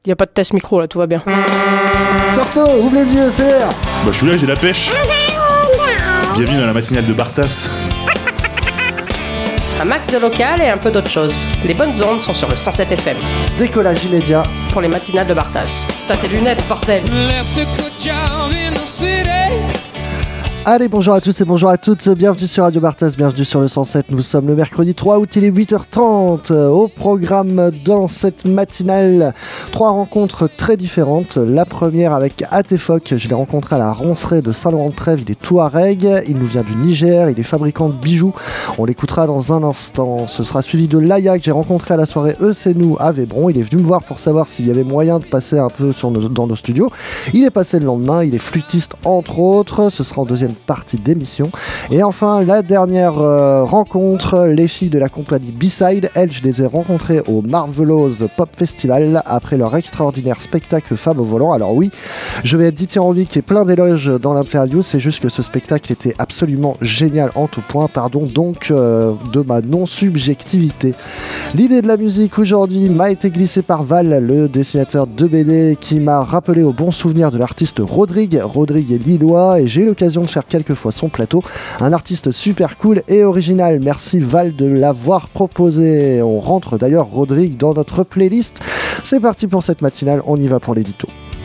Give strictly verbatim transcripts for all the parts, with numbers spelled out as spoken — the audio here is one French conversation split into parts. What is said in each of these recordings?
Il n'y a pas de test micro là, tout va bien. Porto, ouvre les yeux, c'est l'air. Bah je suis là, j'ai la pêche. Bienvenue dans la matinale de Bartas. Un max de local et un peu d'autre chose. Les bonnes ondes sont sur le cent sept F M. Décollage immédiat pour les matinales de Bartas. T'as tes lunettes, bordel. Allez, bonjour à tous et bonjour à toutes, bienvenue sur Radio Bartas, bienvenue sur le cent sept, nous sommes le mercredi trois août, il est huit heures trente. Au programme dans cette matinale, trois rencontres très différentes. La première avec Atefoc, je l'ai rencontré à la roncerie de Saint-Laurent-de-Trèves, il est Touareg, il nous vient du Niger, il est fabricant de bijoux, on l'écoutera dans un instant. Ce sera suivi de Laya que j'ai rencontré à la soirée Eux c'est nous à Vébron, il est venu me voir pour savoir s'il y avait moyen de passer un peu sur nos, dans nos studios. Il est passé le lendemain, il est flûtiste entre autres, ce sera en deuxième partie d'émission. Et enfin la dernière euh, rencontre, les filles de la compagnie B-Side, elles je les ai rencontrées au Marvelous Pop Festival après leur extraordinaire spectacle Femmes au volant. Alors oui, je vais être dithyrambique qui est plein d'éloges dans l'interview, c'est juste que ce spectacle était absolument génial en tout point, pardon donc euh, de ma non-subjectivité. L'idée de la musique aujourd'hui m'a été glissée par Val, le dessinateur de B D qui m'a rappelé au bon souvenir de l'artiste Rodrigue. Rodrigue est lillois et j'ai eu l'occasion de faire quelques fois son plateau. Un artiste super cool et original. Merci Val de l'avoir proposé. On rentre d'ailleurs Rodrigue dans notre playlist. C'est parti pour cette matinale, on y va pour l'édito.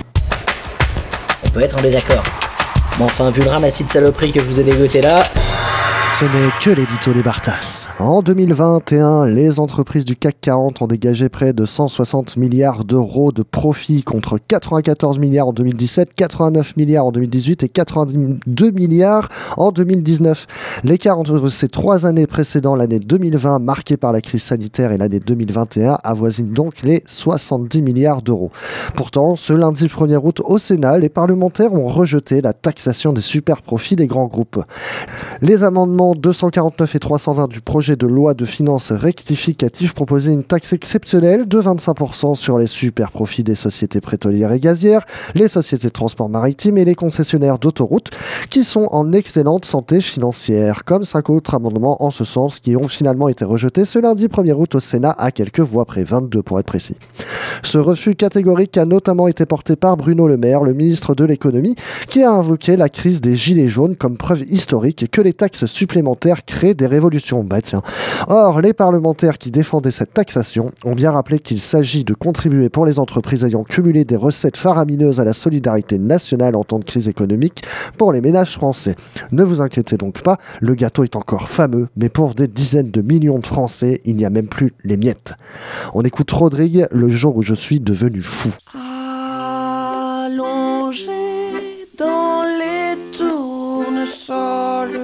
On peut être en désaccord. Mais enfin, vu le ramassis de saloperies que je vous ai dégoté là... Ce n'est que l'édito des Bartas. En deux mille vingt et un, les entreprises du C A C quarante ont dégagé près de cent soixante milliards d'euros de profit contre quatre-vingt-quatorze milliards en deux mille dix-sept, quatre-vingt-neuf milliards en deux mille dix-huit et quatre-vingt-deux milliards en deux mille dix-neuf. L'écart entre ces trois années précédentes, l'année deux mille vingt marquée par la crise sanitaire et l'année deux mille vingt et un, avoisine donc les soixante-dix milliards d'euros. Pourtant, ce lundi premier août au Sénat, les parlementaires ont rejeté la taxation des super profits des grands groupes. Les amendements deux cent quarante-neuf et trois cent vingt du projet de loi de finances rectificative proposaient une taxe exceptionnelle de vingt-cinq pour cent sur les super profits des sociétés pétrolières et gazières, les sociétés de transport maritime et les concessionnaires d'autoroutes qui sont en excellente santé financière, comme cinq autres amendements en ce sens qui ont finalement été rejetés ce lundi premier août au Sénat à quelques voix près, vingt-deux pour être précis. Ce refus catégorique a notamment été porté par Bruno Le Maire, le ministre de l'économie, qui a invoqué la crise des gilets jaunes comme preuve historique que les taxes supplémentaires créent des révolutions. Bah tiens. Or, les parlementaires qui défendaient cette taxation ont bien rappelé qu'il s'agit de contribuer pour les entreprises ayant cumulé des recettes faramineuses à la solidarité nationale en temps de crise économique pour les ménages français. Ne vous inquiétez donc pas, le gâteau est encore fameux, mais pour des dizaines de millions de Français, il n'y a même plus les miettes. On écoute Rodrigue, Le jour où je suis devenu fou. Allongé dans les tournesols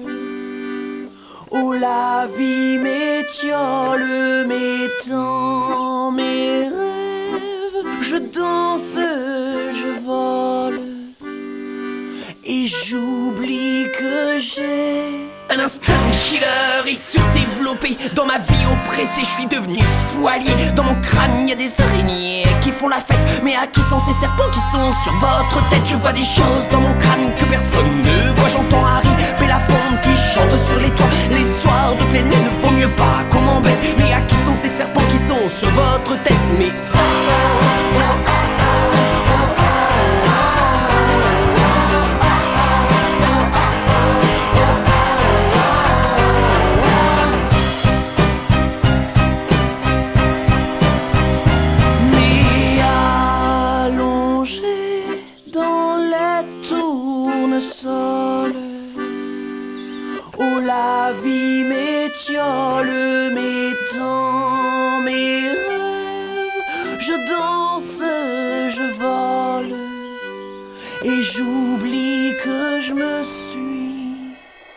où la vie m'étiole, m'étend mes rêves, je danse, je vole, et j'oublie que j'ai un instinct killer est surdéveloppé. Dans ma vie oppressée, je suis devenu fou allié. Dans mon crâne, y a des araignées qui font la fête. Mais à qui sont ces serpents qui sont sur votre tête? Je vois des choses dans mon crâne que personne ne voit. J'entends Harry Belafonte qui chante sur les toits. Les soirs de pleine lune, ne vaut mieux pas qu'on m'embête. Mais à qui sont ces serpents qui sont sur votre tête? Mais... la vie m'étiole, m'étend mes rêves, je danse, je vole, et j'oublie que je me suis.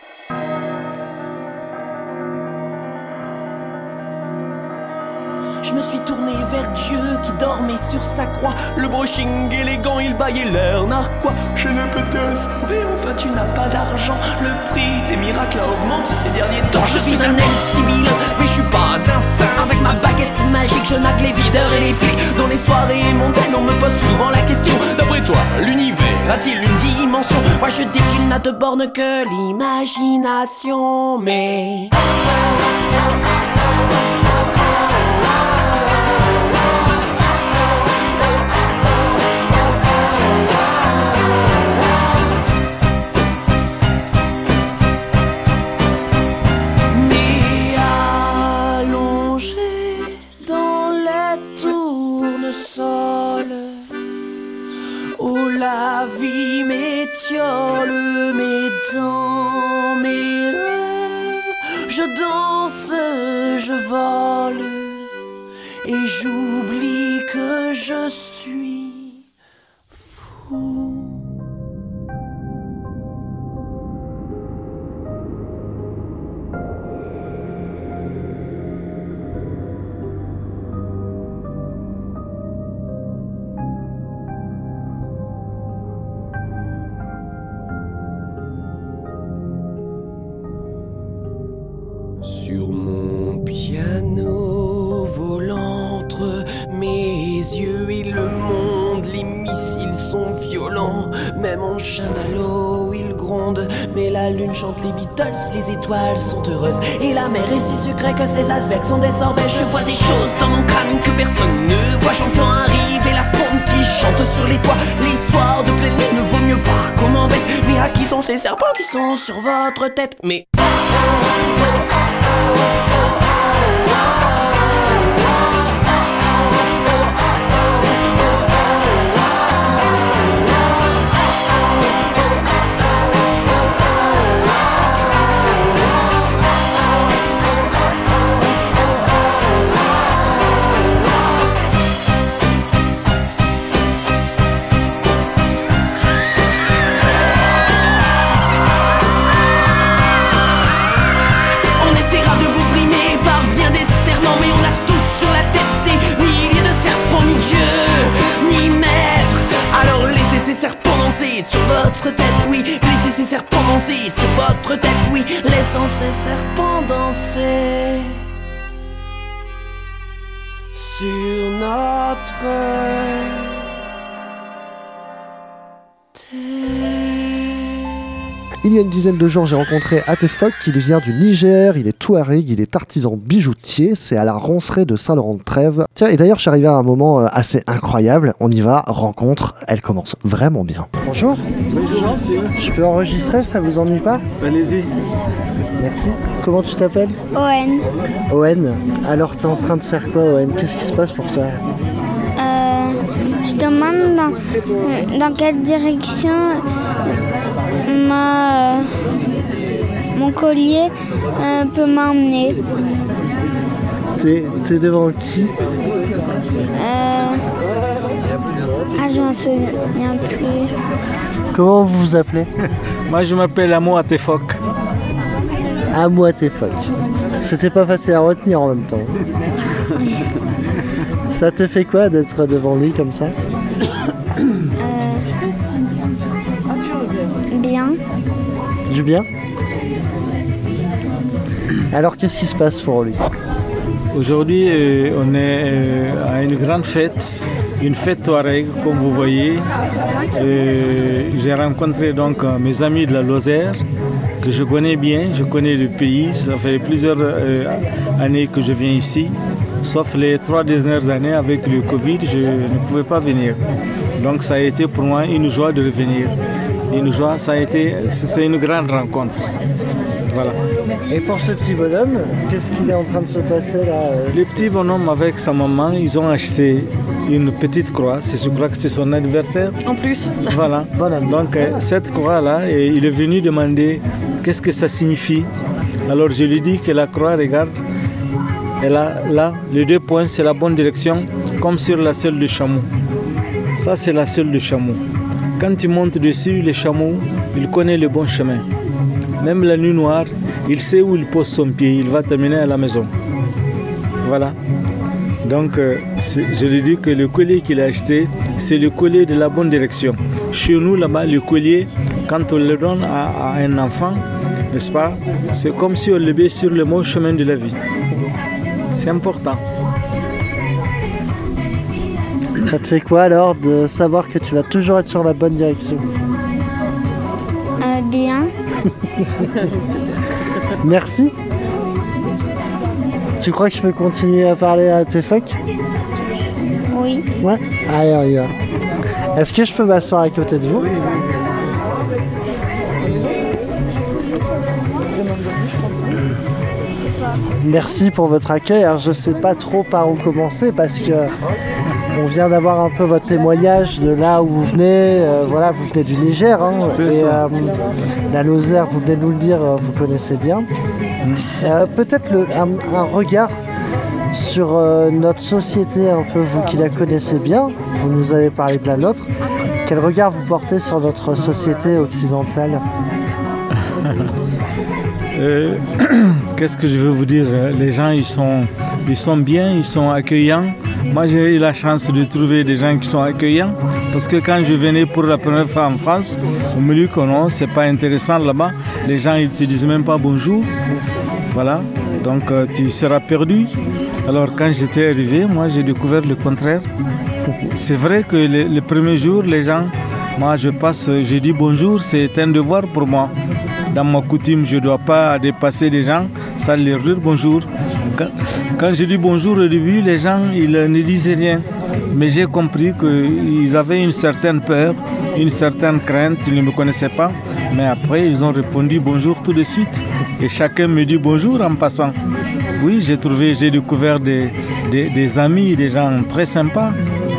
Je me suis tourné vers Dieu qui dormait sur sa croix. Le brushing élégant, il baillait l'air narquois. Je ne peux te sauver, enfin tu n'as pas d'argent. Le prix des miracles a augmenté ces derniers temps. Je suis un elfe sibylle, mais je suis pas un saint. Avec ma baguette magique, je nague les videurs et les flics. Dans les soirées mondaines, on me pose souvent la question: d'après toi, l'univers a-t-il une dimension? Moi je dis qu'il n'a de bornes que l'imagination. Mais... la vie m'étiole, mais dans mes rêves, je danse, je vole, et j'oublie que je suis fou. Sur mon piano volant entre mes yeux et le monde, les missiles sont violents, même en chamallow ils grondent. Mais la lune chante les Beatles, les étoiles sont heureuses, et la mer est si sucrée que ses icebergs sont des sorbets. Je vois des choses dans mon crâne que personne ne voit. J'entends arriver la faune qui chante sur les toits. Les soirs de pleine lune, ne vaut mieux pas qu'on m'embête. Mais à qui sont ces serpents qui sont sur votre tête? Mais sur votre tête, oui, laissez ces serpents danser sur votre tête, oui, laissons ces serpents danser sur notre tête. Il y a une dizaine de jours, j'ai rencontré Atefok, il vient du Niger, il est touareg, il est artisan bijoutier, c'est à la roncerie de Saint-Laurent-de-Trèves. Tiens, et d'ailleurs, je suis arrivé à un moment assez incroyable, on y va, rencontre, elle commence vraiment bien. Bonjour. Bonjour, monsieur. Je peux enregistrer, ça vous ennuie pas? Allez-y. Merci. Comment tu t'appelles? Owen. Owen. Alors, t'es en train de faire quoi, Owen? Qu'est-ce qui se passe pour toi? Euh, je demande dans, dans quelle direction ma, euh, mon collier euh, peut m'emmener. T'es, t'es devant qui? euh, Ah, je m'en souviens plus. Comment vous vous appelez? Moi, je m'appelle Amo Atefok. Amo Atefok. C'était pas facile à retenir en même temps. Ça te fait quoi d'être devant lui comme ça? Euh, bien. Du bien? Alors qu'est-ce qui se passe pour lui? Aujourd'hui, euh, on est euh, à une grande fête, une fête touareg, comme vous voyez. Euh, j'ai rencontré donc euh, mes amis de la Lozère, que je connais bien, je connais le pays. Ça fait plusieurs euh, années que je viens ici. Sauf les trois dernières années avec le Covid, je ne pouvais pas venir. Donc ça a été pour moi une joie de revenir. Une joie, ça a été, c'est une grande rencontre. Voilà. Et pour ce petit bonhomme, qu'est-ce qu'il est en train de se passer là? Le petit bonhomme avec sa maman, ils ont acheté une petite croix. Je crois que c'est son anniversaire. En plus. Voilà. Donc euh, cette croix-là, et il est venu demander qu'est-ce que ça signifie. Alors je lui dis que la croix, regarde, elle a là, les deux points, c'est la bonne direction, comme sur la selle du chameau. Ça, c'est la selle du chameau. Quand tu montes dessus, le chameau, il connaît le bon chemin. Même la nuit noire, il sait où il pose son pied, il va t'amener à la maison. Voilà. Donc, euh, je lui dis que le collier qu'il a acheté, c'est le collier de la bonne direction. Chez nous, là-bas, le collier, quand on le donne à, à un enfant, n'est-ce pas, c'est comme si on le met sur le bon chemin de la vie. C'est important. Ça te fait quoi alors de savoir que tu vas toujours être sur la bonne direction? Euh, bien. Merci. Tu crois que je peux continuer à parler à Atefok? Oui. Ouais. Allez, on y va. Est-ce que je peux m'asseoir à côté de vous? Merci pour votre accueil. Alors, je sais pas trop par où commencer parce que on vient d'avoir un peu votre témoignage de là où vous venez. Euh, voilà, vous venez du Niger. Hein, C'est et, ça. euh, la Lozère, vous venez de nous le dire, euh, vous connaissez bien. Euh, peut-être le- un, un regard sur euh, notre société, un peu, vous qui la connaissez bien. Vous nous avez parlé de la nôtre. Quel regard vous portez sur notre société occidentale ? Euh, Qu'est-ce que je veux vous dire? Les gens, ils sont, ils sont bien, ils sont accueillants. Moi, j'ai eu la chance de trouver des gens qui sont accueillants. Parce que quand je venais pour la première fois en France, on me dit que non, c'est pas intéressant là-bas. Les gens, ils te disent même pas bonjour. Voilà. Donc, euh, tu seras perdu. Alors, quand j'étais arrivé, moi, j'ai découvert le contraire. C'est vrai que les, les premiers jours, les gens, moi, je passe, je dis bonjour, c'est un devoir pour moi. Dans ma coutume, je ne dois pas dépasser des gens sans leur dire bonjour. Quand, quand je dis bonjour au début, les gens ils ne disaient rien. Mais j'ai compris qu'ils avaient une certaine peur, une certaine crainte, ils ne me connaissaient pas. Mais après, ils ont répondu bonjour tout de suite. Et chacun me dit bonjour en passant. Oui, j'ai trouvé, j'ai découvert des, des, des amis, des gens très sympas.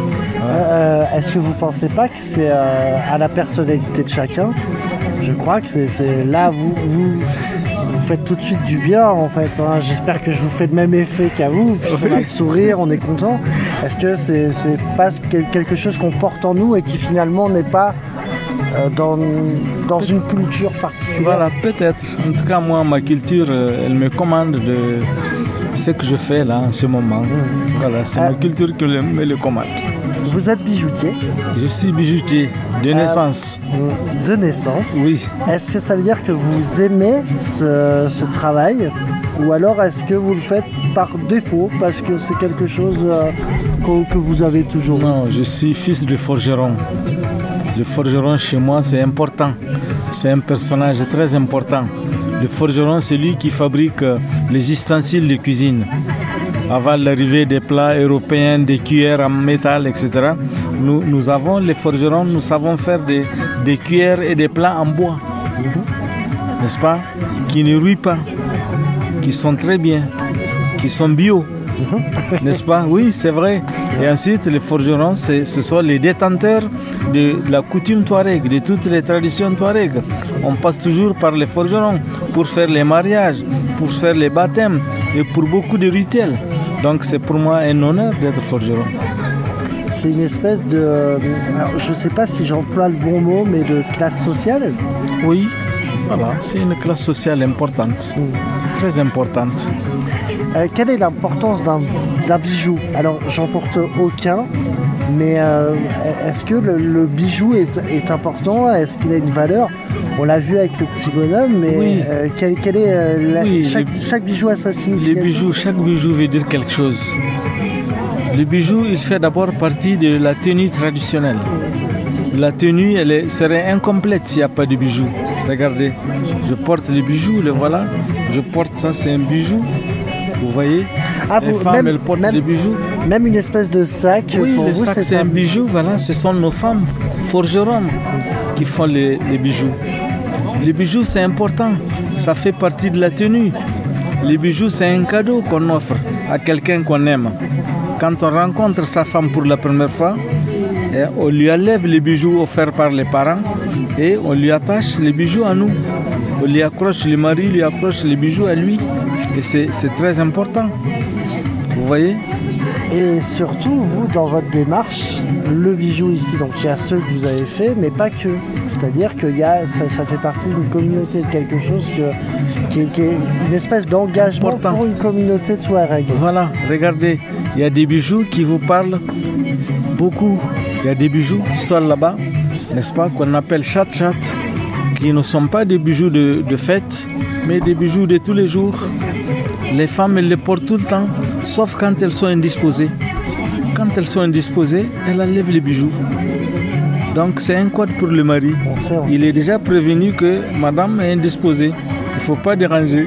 Euh, Est-ce que vous ne pensez pas que c'est euh, à la personnalité de chacun? Je crois que c'est c'est là, vous, vous, vous faites tout de suite du bien en fait. Hein. J'espère que je vous fais le même effet qu'à vous. Puis on a le sourire, on est content. Est-ce que c'est c'est pas quel- quelque chose qu'on porte en nous et qui finalement n'est pas euh, dans, dans une culture particulière? Voilà, peut-être. En tout cas, moi, ma culture, euh, elle me commande de ce que je fais là en ce moment. Voilà, c'est Euh, ma culture qui le- me le commande. Vous êtes bijoutier Je suis bijoutier de naissance. de naissance. Oui. Est-ce que ça veut dire que vous aimez ce, ce travail ou alors est-ce que vous le faites par défaut parce que c'est quelque chose euh, que, que vous avez toujours? Non, je suis fils de forgeron. Le forgeron chez moi, c'est important. C'est un personnage très important. Le forgeron, c'est lui qui fabrique euh, les ustensiles de cuisine. Avant l'arrivée des plats européens, des cuillères en métal, et cetera, nous, nous avons, les forgerons, nous savons faire des, des cuillères et des plats en bois. N'est-ce pas? Qui ne rouillent pas, qui sont très bien, qui sont bio. N'est-ce pas? Oui, c'est vrai. Et ensuite, les forgerons, c'est- ce sont les détenteurs de la coutume touareg, de toutes les traditions touareg. On passe toujours par les forgerons pour faire les mariages, pour faire les baptêmes et pour beaucoup de rituels. Donc c'est pour moi un honneur d'être forgeron. C'est une espèce de... alors, je ne sais pas si j'emploie le bon mot, mais de classe sociale. Oui, voilà, c'est une classe sociale importante, très importante. Euh, quelle est l'importance d'un d'un bijou? Alors, j'en porte aucun, mais euh, est-ce que le, le bijou est, est important? Est-ce qu'il a une valeur? On l'a vu avec le petit bonhomme, mais Oui. euh, quelle, quelle est euh, la- Oui, chaque, les- chaque bijou a sa Les signification. bijoux, chaque bijou veut dire quelque chose. Le bijou, il fait d'abord partie de la tenue traditionnelle. La tenue, elle est- serait incomplète s'il n'y a pas de bijoux. Regardez, je porte le bijou, le voilà. Je porte ça, c'est un bijou. Vous voyez? Ah, Les vous- femmes, même, elles portent même- des bijoux. même une espèce de sac, Oui, pour le vous, sac, c'est c'est ça. un bijou. Voilà, ce sont nos femmes forgerons qui font les, les bijoux. Les bijoux, c'est important. Ça fait partie de la tenue. Les bijoux, c'est un cadeau qu'on offre à quelqu'un qu'on aime. Quand on rencontre sa femme pour la première fois, eh, on lui enlève les bijoux offerts par les parents et on lui attache les bijoux à nous. On lui accroche, le mari lui accroche les bijoux à lui. Et c'est c'est très important. Vous voyez? Et surtout, vous, dans votre démarche, le bijou ici, donc il y a ceux que vous avez fait, mais pas que. C'est-à-dire que y a, ça, ça fait partie d'une communauté, de quelque chose que, qui, est, qui est une espèce d'engagement Important. pour une communauté touareg. Voilà, regardez, il y a des bijoux qui vous parlent beaucoup. Il y a des bijoux qui sont là-bas, n'est-ce pas, qu'on appelle chat-chat, qui ne sont pas des bijoux de, de fête, mais des bijoux de tous les jours. Les femmes, elles les portent tout le temps, sauf quand elles sont indisposées. Quand elles sont indisposées, elles enlèvent les bijoux. Donc c'est un code pour le mari. On sait, on Il sait. est déjà prévenu que madame est indisposée. Il ne faut pas déranger.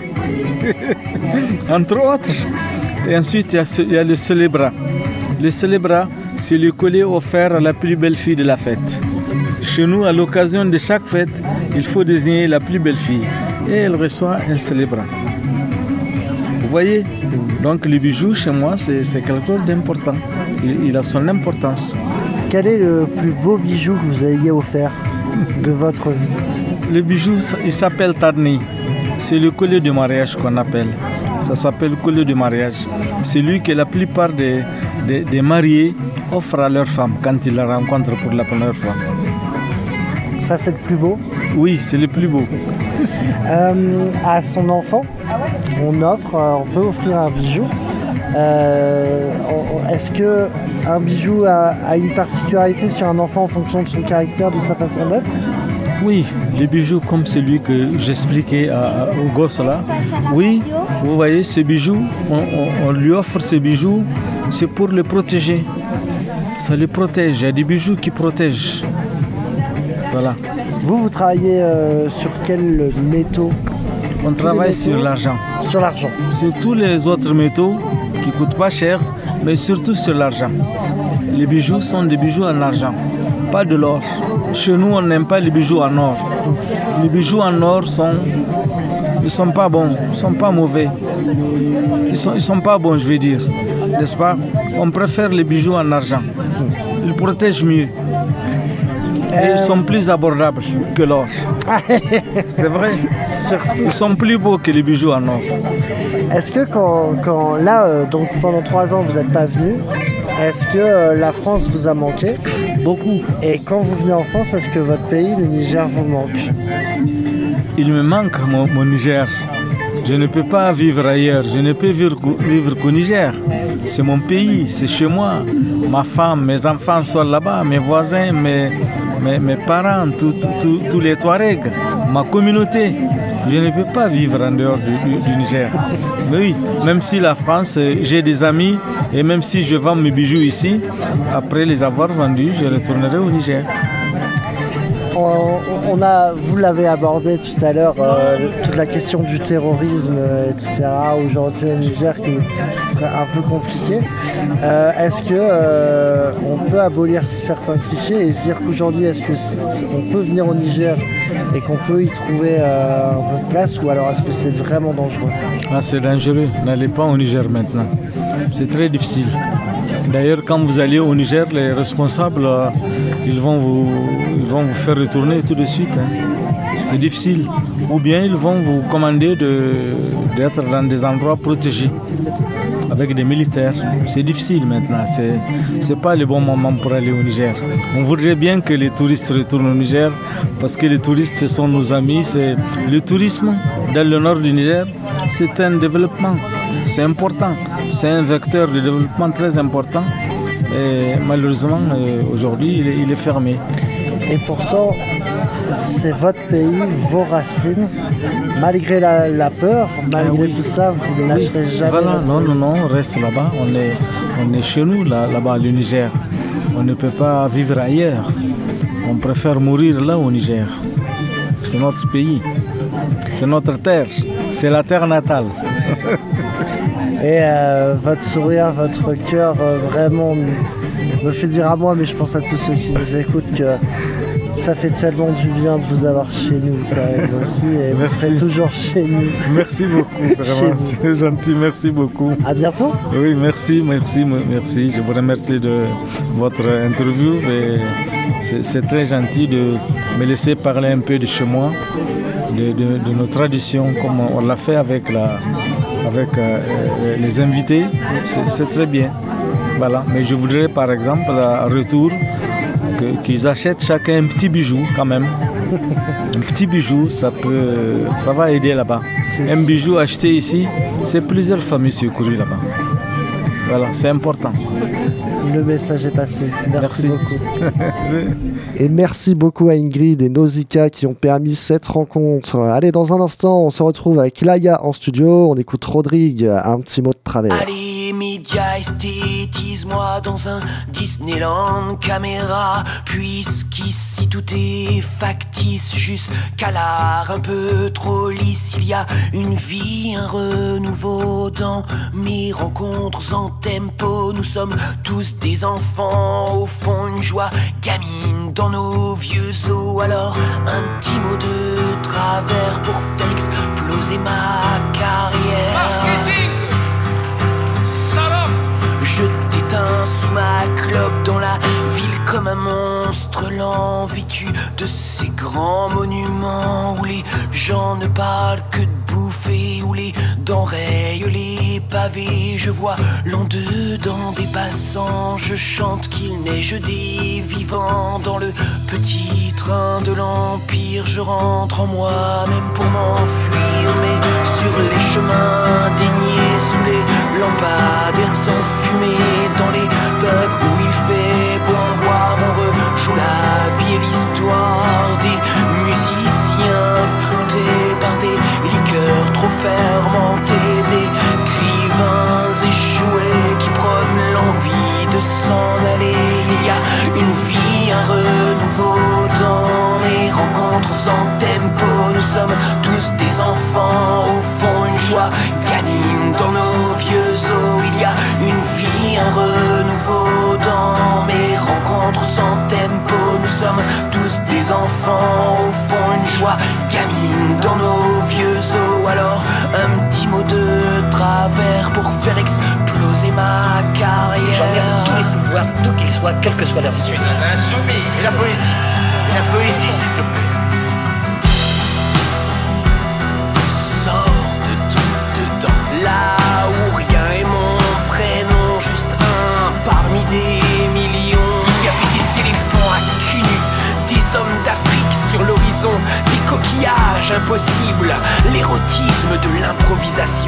Entre autres. Et ensuite, il y a, ce- il y a le célébrat. Le célébrat, c'est le collier offert à la plus belle fille de la fête. Chez nous, à l'occasion de chaque fête, il faut désigner la plus belle fille. Et elle reçoit un célébrat. Vous voyez? Donc les bijoux, chez moi, c'est c'est quelque chose d'important. il, il a son importance. Quel est le plus beau bijou que vous ayez offert de votre vie? Le bijou, il s'appelle Tarni. C'est le collier de mariage qu'on appelle. Ça s'appelle le collier de mariage. C'est lui que la plupart des, des, des mariés offrent à leur femme quand ils la rencontrent pour la première fois. Ça, c'est le plus beau? Oui, c'est le plus beau. euh, à son enfant, on offre, on peut offrir un bijou. Euh, est-ce que un bijou a, a une particularité sur un enfant en fonction de son caractère, de sa façon d'être? Oui, les bijoux comme celui que j'expliquais à, à, au gosse là. Oui, vous voyez, ce bijou, on, on, on lui offre ce bijou, c'est pour le protéger. Ça le protège, il y a des bijoux qui protègent. Voilà. Vous, vous travaillez euh, sur quels métaux? On travaille sur l'argent. Sur l'argent. Sur tous les autres métaux qui ne coûtent pas cher, mais surtout sur l'argent. Les bijoux sont des bijoux en argent, pas de l'or. Chez nous, on n'aime pas les bijoux en or. Les bijoux en or sont, ils sont pas bons, ils sont pas mauvais. Ils sont, ils sont pas bons, je vais dire, n'est-ce pas? On préfère les bijoux en argent. Ils protègent mieux. Et ils sont plus abordables que l'or. C'est vrai. Surtout. Ils sont plus beaux que les bijoux en or. Est-ce que quand, quand là, euh, donc pendant trois ans, vous n'êtes pas venu, est-ce que euh, la France vous a manqué? Beaucoup. Et quand vous venez en France, est-ce que votre pays, le Niger, vous manque? Il me manque mon, mon Niger. Je ne peux pas vivre ailleurs. Je ne peux vivre, vivre qu'au Niger. C'est mon pays, c'est chez moi. Ma femme, mes enfants sont là-bas, mes voisins, mes, mes, mes parents, tous les Touaregs, ma communauté. Je ne peux pas vivre en dehors du, du, du Niger. Mais oui, même si la France, j'ai des amis, et même si je vends mes bijoux ici, après les avoir vendus, je retournerai au Niger. On, on a, vous l'avez abordé tout à l'heure, euh, toute la question du terrorisme, euh, et cetera. Aujourd'hui au Niger, qui est un peu compliqué. Euh, est-ce que euh, on peut abolir certains clichés et se dire qu'aujourd'hui, est-ce que c'est, c'est, on peut venir au Niger et qu'on peut y trouver euh, un peu de place, ou alors est-ce que c'est vraiment dangereux? Ah, c'est dangereux. N'allez pas au Niger maintenant. C'est très difficile. D'ailleurs, quand vous allez au Niger, les responsables, euh, ils, vont vous, ils vont vous faire retourner tout de suite. Hein. C'est difficile. Ou bien ils vont vous commander de, d'être dans des endroits protégés avec des militaires. C'est difficile maintenant. C'est, c'est pas le bon moment pour aller au Niger. On voudrait bien que les touristes retournent au Niger parce que les touristes, ce sont nos amis. C'est, le tourisme dans le nord du Niger, c'est un développement. C'est important. C'est un vecteur de développement très important. Et malheureusement, aujourd'hui, il est, il est fermé. Et pourtant, c'est votre pays, vos racines. Malgré la, la peur, malgré ah oui. tout ça, vous ne lâcherez jamais. Voilà, non, non, non, on reste là-bas. On est, on est chez nous, là, là-bas, le Niger. On ne peut pas vivre ailleurs. On préfère mourir là au Niger. C'est notre pays. C'est notre terre. C'est la terre natale. Et euh, votre sourire, votre cœur, euh, vraiment me fait dire à moi, mais je pense à tous ceux qui nous écoutent, que ça fait tellement du bien de vous avoir chez nous quand même aussi, et merci. Vous serez toujours chez nous. Merci beaucoup, vraiment, c'est gentil, merci beaucoup. À bientôt. Oui, merci, merci, merci. Je vous remercie de votre interview. Et c'est, c'est très gentil de me laisser parler un peu de chez moi, de, de, de nos traditions, comme on l'a fait avec la... avec euh, les invités, c'est, c'est très bien. Voilà. Mais je voudrais par exemple, à retour, que, qu'ils achètent chacun un petit bijou quand même. Un petit bijou, ça peut, ça va aider là-bas. C'est... Un bijou acheté ici, c'est plusieurs familles secourues là-bas. Voilà, c'est important. Le message est passé. Merci, merci. beaucoup. Et merci beaucoup à Ingrid et Nausicaa qui ont permis cette rencontre. Allez, dans un instant, on se retrouve avec Laïa en studio. On écoute Rodrigue, un petit mot de travers. Allez, médias, esthétise-moi dans un Disneyland caméra, puisqu'ici tout est factice, jusqu'à l'art un peu trop lisse. Il y a une vie, un renouveau dans mes rencontres en tempo. Nous sommes tous des enfants au fond, une joie gamine dans nos vieux os. Alors un petit mot de travers pour faire exploser ma carrière. Marketing, salope. Je t'éteins main sous ma clope dans la ville comme un monstre lent, vêtu de ces grands monuments où les gens ne parlent que de bouffer, où les denrées, les pavés. Je vois l'en dedans des passants, je chante qu'il neige des vivants. Dans le petit train de l'Empire, je rentre en moi, même pour m'enfuir. Mais sur les chemins déniés, sous les lampadaires sans fumée, dans les pubs où il fait bon boire, on rejoue la vie et l'histoire des musiciens floutés par des liqueurs trop fermentées, des écrivains échoués qui prônent l'envie de s'en aller. Il y a une vie, un renouveau dans mes rencontres sans tempo. Nous sommes tous des enfants, au fond une joie canine dans nos vieux os. Il y a une vie, un renouveau dans mes rencontres sans tempo. Nous sommes tous des enfants, au fond une joie gamine dans nos vieux os. Alors un petit mot de travers pour faire exploser ma carrière. J'en ai tous les pouvoirs, d'où qu'ils soient, quelle que soit leur situation. Insoumis. Et la poésie. Et la poésie, s'il te plaît. Sors de tout dedans, là où rien est mon prénom, juste un parmi des millions. Il y avait des éléphants à cul nu, des hommes d'Afrique sur l'horizon, des coquillages impossibles, l'érotisme de l'improvisation.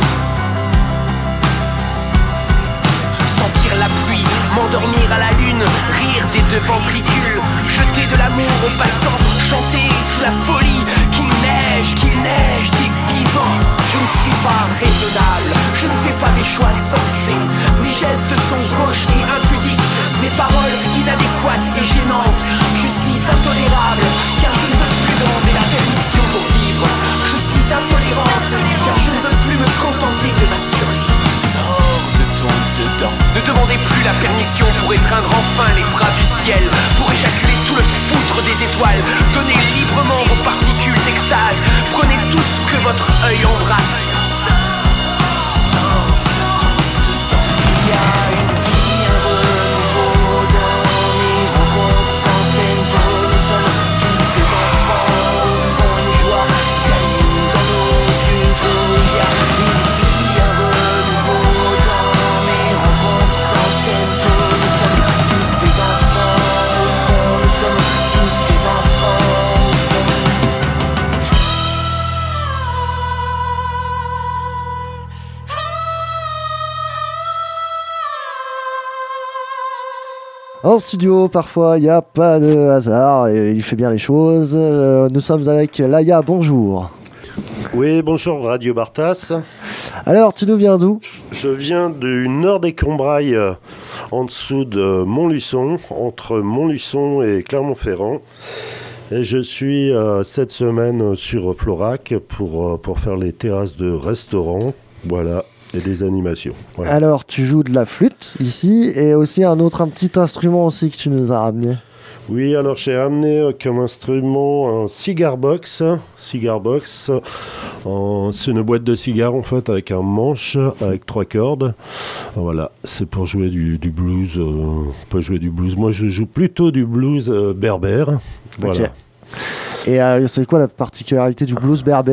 Sentir la pluie, m'endormir à la lune, rire des deux ventricules, jeter de l'amour aux passants, chanter sous la folie, qu'il neige, qu'il neige des vivants. Je ne suis pas raisonnable, je ne fais pas des choix sensés, mes gestes sont gauches et impudiques, mes paroles inadéquates et gênantes. Je suis intolérable, car je ne veux plus demander la permission pour vivre. Je suis intolérante, car je ne veux plus me contenter de ma survie. Sors de ton dedans. Ne demandez plus la permission pour étreindre enfin les bras du ciel, pour éjaculer tout le foutre des étoiles. Donnez librement vos particules d'extase, prenez tout ce que votre œil embrasse. Sors de ton dedans. Il y a une vie, un renouveau dans mes rencontres sans tempo. Nous sommes tous des enfants, au fond une joie câline dans nos vieux os. Il y a une vie, un renouveau dans mes rencontres sans tempo. Nous sommes tous des enfants, au fond, nous sommes tous des enfants, au fond. En studio, parfois, il n'y a pas de hasard et il fait bien les choses. Euh, nous sommes avec Laïa, bonjour. Oui, bonjour Radio Bartas. Alors, tu nous viens d'où ? Je viens du nord des Combrailles, euh, en dessous de Montluçon, entre Montluçon et Clermont-Ferrand. Et je suis euh, cette semaine sur Florac pour, euh, pour faire les terrasses de restaurants. Voilà. Et des animations. Voilà. Alors, tu joues de la flûte ici et aussi un autre, un petit instrument aussi que tu nous as ramené. Oui, alors j'ai amené euh, comme instrument un cigar box. Cigar box, euh, c'est une boîte de cigares en fait avec un manche, avec trois cordes. Voilà, c'est pour jouer du, du blues. Euh, on peut jouer du blues. Moi, je joue plutôt du blues euh, berbère. Voilà. Okay. Et euh, c'est quoi la particularité du blues berbère ?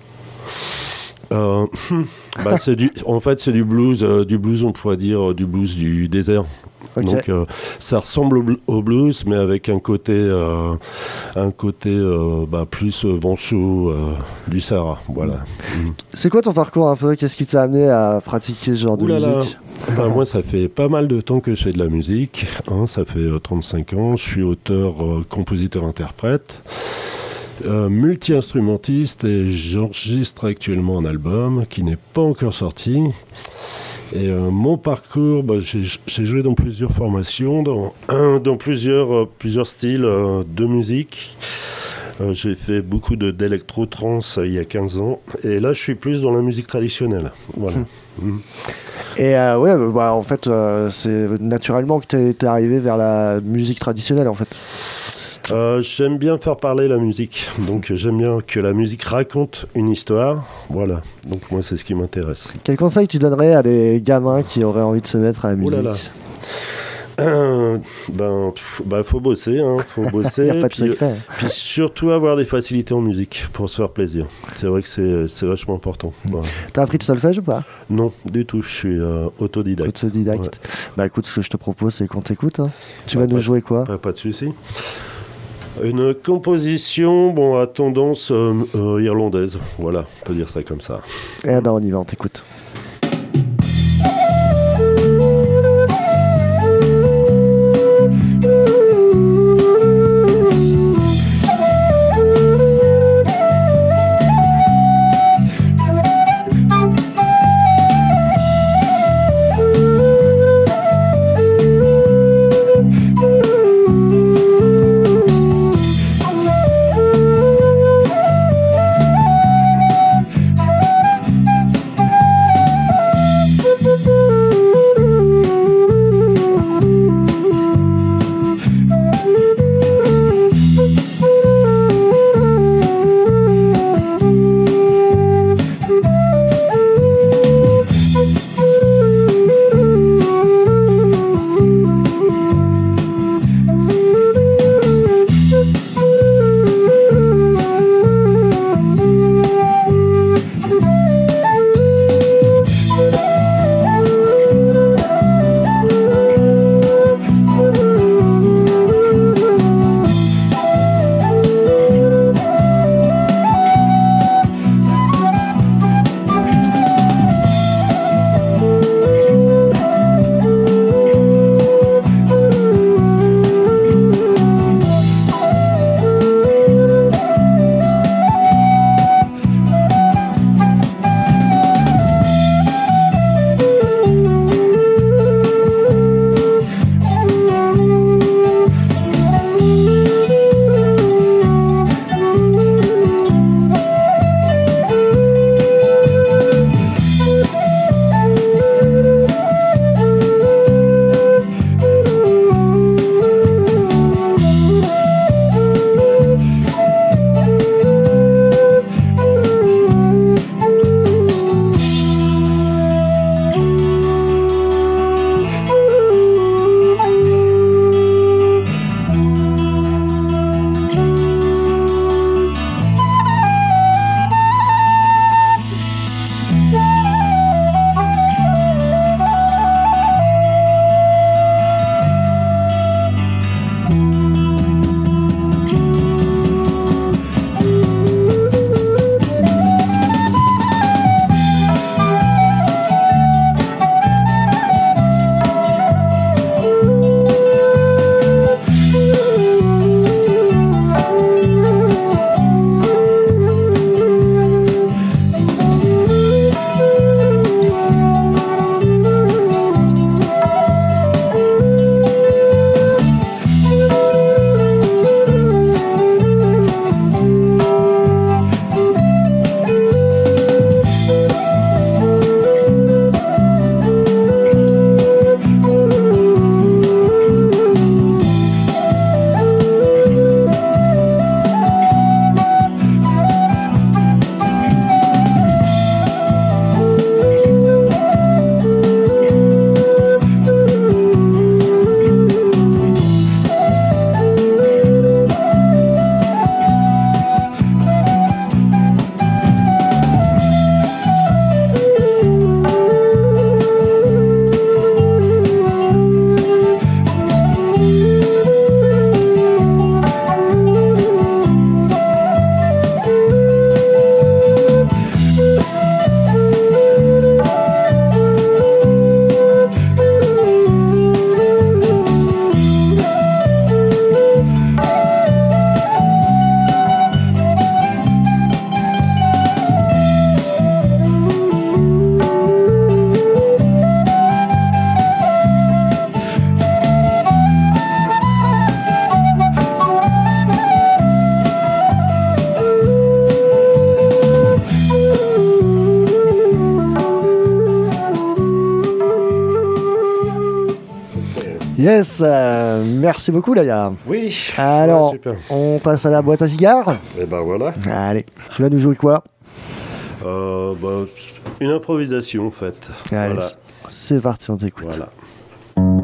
Euh, bah c'est du, en fait, c'est du blues, euh, du blues, on pourrait dire euh, du blues du désert. Okay. Donc, euh, ça ressemble au, au blues, mais avec un côté, euh, un côté euh, bah, plus euh, vent chaud euh, du Sahara. Voilà. Mmh. C'est quoi ton parcours un peu ? Qu'est-ce qui t'a amené à pratiquer ce genre Ouh de là musique là. Bah, moi, ça fait pas mal de temps que je fais de la musique. Hein, ça fait euh, trente-cinq ans. Je suis auteur, euh, compositeur, interprète. Euh, multi-instrumentiste et j'enregistre actuellement un album qui n'est pas encore sorti. Et euh, mon parcours, bah, j'ai, j'ai joué dans plusieurs formations, dans, un, dans plusieurs, euh, plusieurs styles euh, de musique. Euh, j'ai fait beaucoup de, d'électro-trance euh, il y a quinze ans. Et là, je suis plus dans la musique traditionnelle. Voilà. Mmh. Mmh. Et euh, ouais, bah, en fait, euh, c'est naturellement que tu es arrivé vers la musique traditionnelle, en fait. Euh, j'aime bien faire parler la musique, donc j'aime bien que la musique raconte une histoire, voilà, donc moi c'est ce qui m'intéresse. Quel conseil tu donnerais à des gamins qui auraient envie de se mettre à la musique ? Oh là là. Euh, ben, pff, bah, faut bosser, hein, faut bosser. Y a pas de puis, secret. puis surtout avoir des facilités en musique pour se faire plaisir. C'est vrai que c'est, c'est vachement important. Voilà. T'as appris de solfège ou pas? Non, du tout. Je suis euh, autodidacte. Autodidacte. Ouais. Bah écoute, ce que je te propose, c'est qu'on t'écoute. Hein. Tu bah, vas nous jouer quoi? Pas, pas de souci. Une composition, bon, à tendance euh, euh, irlandaise. Voilà, on peut dire ça comme ça. Eh ben, on y va, on t'écoute. Yes, euh, merci beaucoup Laïa. Oui. Alors, ouais, super. On passe à la boîte à cigares. Et ben voilà. Allez, tu vas nous jouer quoi? euh, bah, Une improvisation en fait. Allez, voilà. c'est parti, on t'écoute. Voilà.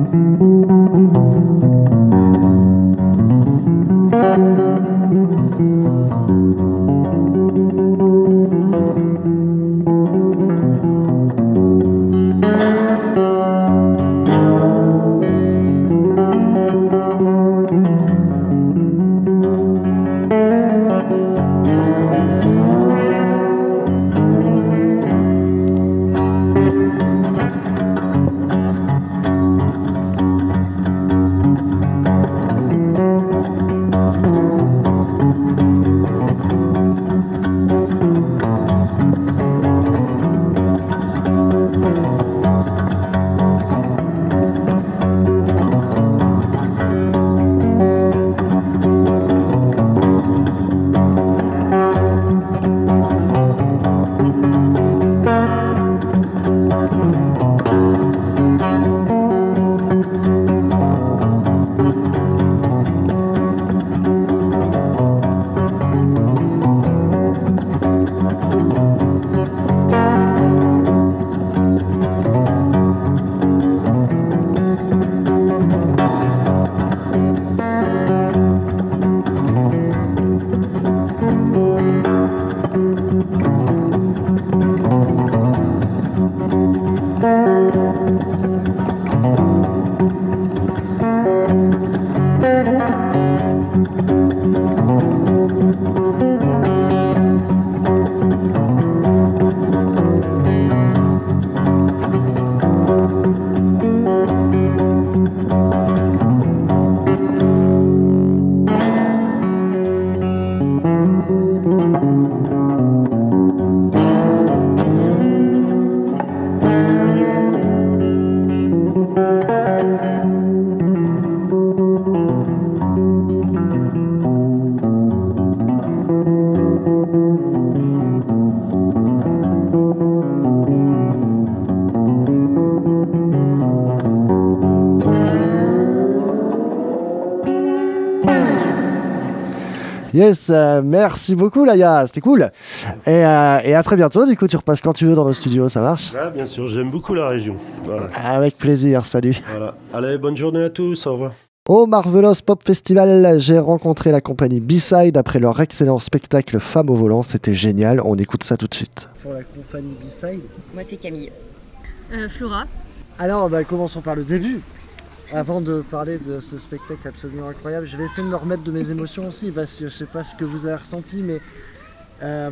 Yes, euh, merci beaucoup Laïa, c'était cool. Et, euh, et à très bientôt, du coup tu repasses quand tu veux dans nos studios, ça marche ? Ouais, bien sûr, j'aime beaucoup la région. Voilà. Avec plaisir, salut. Voilà. Allez, bonne journée à tous, au revoir. Au Marvelous Pop Festival, j'ai rencontré la compagnie B-Side après leur excellent spectacle Femmes au volant, c'était génial, on écoute ça tout de suite. Pour la compagnie B-Side. Moi c'est Camille. Euh, Flora. Alors bah, commençons par le début. Avant de parler de ce spectacle absolument incroyable, je vais essayer de me remettre de mes émotions aussi parce que je sais pas ce que vous avez ressenti, mais euh,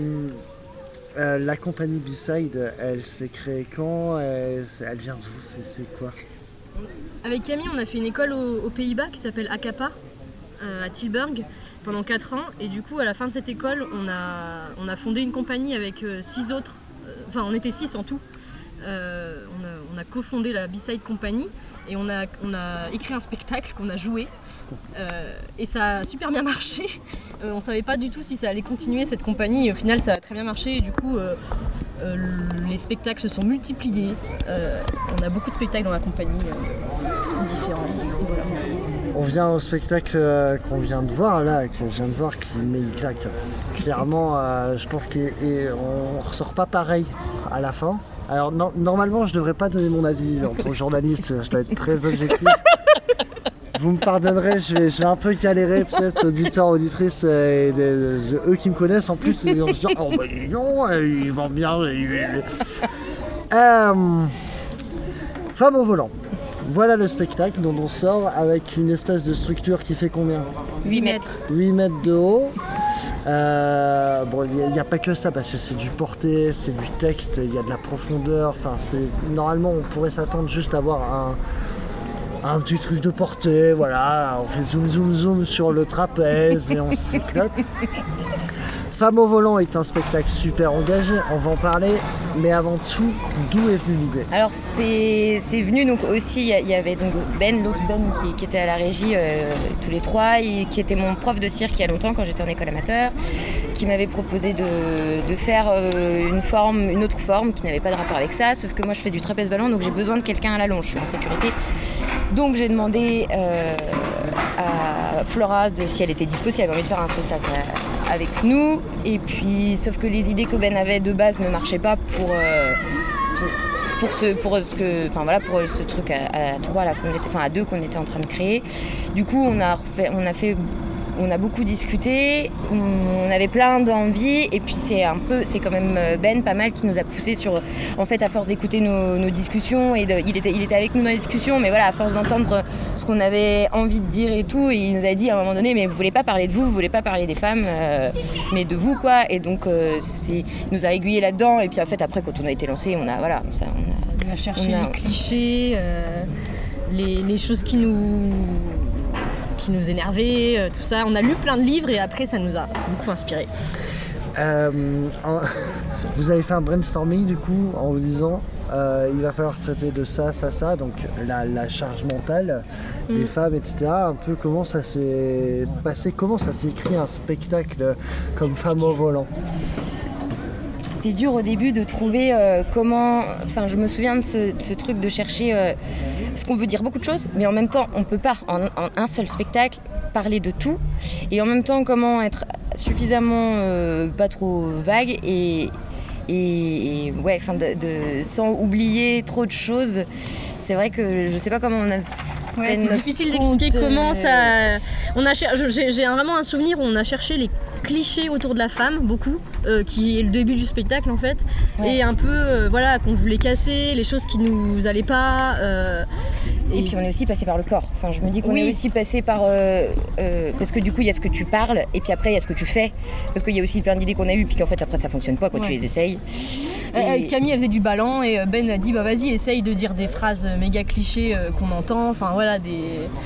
euh, la compagnie B-Side, elle s'est créée quand ? Elle, elle vient d'où ? c'est, c'est quoi ? Avec Camille, on a fait une école aux, aux Pays-Bas qui s'appelle Akapa euh, à Tilburg pendant quatre ans, et du coup à la fin de cette école, on a, on a fondé une compagnie avec euh, six autres, euh, enfin on était six en tout. Euh, on, a, on a cofondé la B-Side Company et on a, on a écrit un spectacle qu'on a joué euh, et ça a super bien marché. Euh, on savait pas du tout si ça allait continuer cette compagnie et au final ça a très bien marché et du coup euh, euh, les spectacles se sont multipliés. Euh, on a beaucoup de spectacles dans la compagnie euh, différents. Et voilà. On vient au spectacle euh, qu'on vient de voir là, que je viens de voir qui met une claque. Clairement, euh, je pense qu'on ne ressort pas pareil à la fin. Alors no- normalement je devrais pas donner mon avis en tant que journaliste, je dois être très objectif. Vous me pardonnerez, je vais, je vais un peu galérer peut-être auditeurs, auditrices, euh, et de, de, eux qui me connaissent en plus, ils vont se dire oh bah non, ils vont bien. Ils... Euh, Femme au volant. Voilà le spectacle dont on sort avec une espèce de structure qui fait combien ? huit mètres. huit mètres de haut. Euh, bon, il n'y a, a pas que ça parce que c'est du porté, c'est du texte, il y a de la profondeur. Enfin, c'est normalement on pourrait s'attendre juste à avoir un, un petit truc de portée. Voilà, on fait zoom zoom zoom sur le trapèze et on s'éclate. Femme au volant est un spectacle super engagé, on va en parler, mais avant tout, d'où est venue l'idée ? Alors c'est, c'est venu donc aussi, il y avait donc Ben, l'autre Ben qui, qui était à la régie, euh, tous les trois, et qui était mon prof de cirque il y a longtemps quand j'étais en école amateur, qui m'avait proposé de, de faire euh, une forme, une autre forme qui n'avait pas de rapport avec ça, sauf que moi je fais du trapèze ballon, donc j'ai besoin de quelqu'un à la longe, je suis en sécurité. Donc j'ai demandé euh, à Flora de, si elle était dispo, si elle avait envie de faire un spectacle avec nous. Et puis, sauf que les idées que Ben avait de base ne marchaient pas pour, euh, pour, pour ce, pour ce que, enfin voilà, pour ce truc à, à trois là qu'on était, enfin à deux qu'on était en train de créer. Du coup, on a refait, on a fait. On a beaucoup discuté, on avait plein d'envies et puis c'est un peu, c'est quand même Ben pas mal qui nous a poussé sur, en fait à force d'écouter nos, nos discussions et de, il, était, il était avec nous dans les discussions, mais voilà à force d'entendre ce qu'on avait envie de dire et tout, et il nous a dit à un moment donné mais vous voulez pas parler de vous, vous voulez pas parler des femmes, euh, mais de vous quoi, et donc euh, c'est, il nous a aiguillé là-dedans et puis en fait après quand on a été lancé on a voilà ça, on a, on a cherché on a... les clichés, euh, les, les choses qui nous qui nous énervaient, euh, tout ça. On a lu plein de livres et après ça nous a beaucoup inspiré. Euh, vous avez fait un brainstorming du coup en vous disant euh, il va falloir traiter de ça, ça, ça, donc la, la charge mentale mmh. des femmes, et cetera. Un peu comment ça s'est passé, comment ça s'est écrit un spectacle comme Femmes au volant. C'était dur au début de trouver euh, comment... Enfin, je me souviens de ce, de ce truc de chercher... Euh, parce qu'on veut dire beaucoup de choses, mais en même temps, on ne peut pas, en, en un seul spectacle, parler de tout. Et en même temps, comment être suffisamment euh, pas trop vague et, et, et ouais, enfin, de, de, sans oublier trop de choses. C'est vrai que je ne sais pas comment on a... Ouais, c'est difficile d'expliquer euh... comment ça... On a cher... j'ai, j'ai vraiment un souvenir où on a cherché les clichés autour de la femme, beaucoup, euh, qui est le début du spectacle en fait, ouais. Et un peu, euh, voilà, qu'on voulait casser, les choses qui nous allaient pas. Euh, et... et puis on est aussi passé par le corps. Enfin, je me dis qu'on oui. est aussi passé par... Euh, euh, parce que du coup, il y a ce que tu parles, et puis après, il y a ce que tu fais. Parce qu'il y a aussi plein d'idées qu'on a eues, puis qu'en fait, après, ça fonctionne pas quand ouais. tu les essayes. Et... Camille, elle faisait du ballon, et Ben a dit, bah vas-y, essaye de dire des phrases méga clichés euh, qu'on entend, enfin voilà, des...